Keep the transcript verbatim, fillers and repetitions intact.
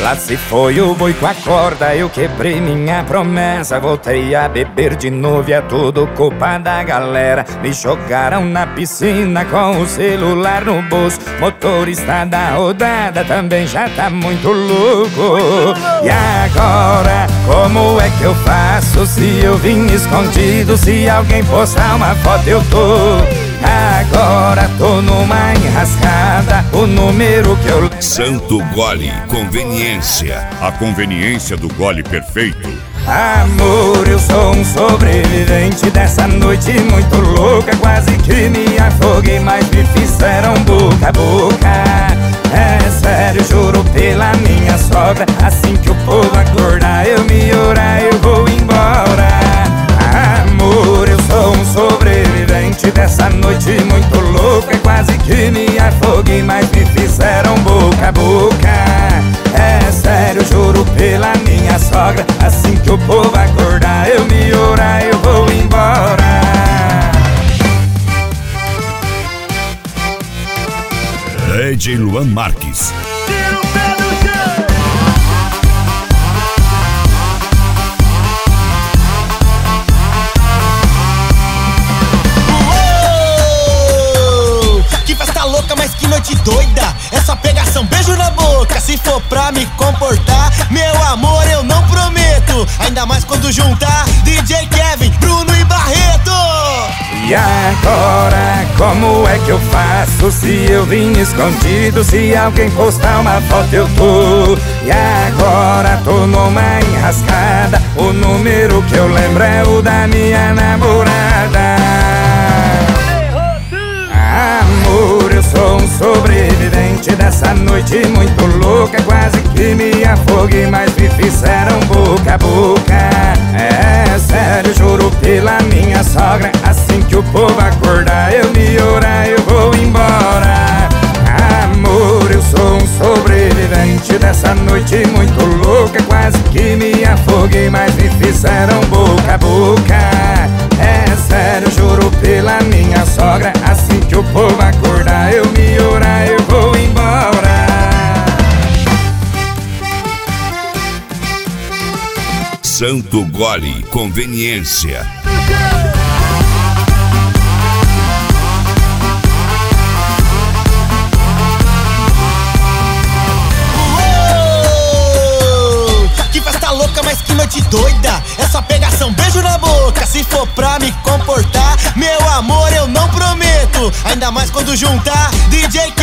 Lá se foi o boi com a corda, eu quebrei minha promessa. Voltei a beber de novo e é tudo culpa da galera. Me jogaram na piscina com o celular no bolso. Motorista da rodada também já tá muito louco. E agora, como é que eu faço se eu vim escondido? Se alguém postar uma foto eu tô. Agora tô numa enrascada, o número que eu... Santo Gole Conveniência, a conveniência do gole perfeito. Amor, eu sou um sobrevivente dessa noite muito louca. Quase que me afoguei, mas me fizeram boca a boca. É sério, juro pela minha sogra, assim que o povo acordar eu me orar, eu vou embora. Amor, eu sou um sobrevivente dessa noite muito louca. Quase que me afoguei, mas me fizeram boca a boca. É sério, juro pela minha sogra, assim que o povo acordar eu me orar, eu vou embora. D J Luan Marques. Tira o pé do chão. Uou! Que festa louca, mas que noite doida. É só pegação, beijo na boca. Se for pra me comportar, meu amor, eu não prometo. Ainda mais quando juntar D J Kevin, Bruno e Barreto. E agora, como é que eu faço se eu vim escondido? Se alguém postar uma foto eu tô. E agora tô numa enrascada, o número que eu lembro é o da minha namorada. Amor, eu sou um sobrevivente dessa noite muito louca. Quase que me afoguei, mas me fizeram boca a boca. É sério, juro pela minha sogra, assim que o povo acordar eu me orar, eu vou embora. Amor, eu sou um sobrevivente dessa noite muito louca. Quase que me afoguei, mas me fizeram boca a boca. É sério, juro pela minha sogra, assim que o povo acordar eu me orar, eu vou embora. Santo Gole Conveniência. Uou! Que festa louca, mas que noite doida. É só pegação, beijo na boca. Se for pra me comportar, meu amor, eu não prometo. Ainda mais quando juntar D J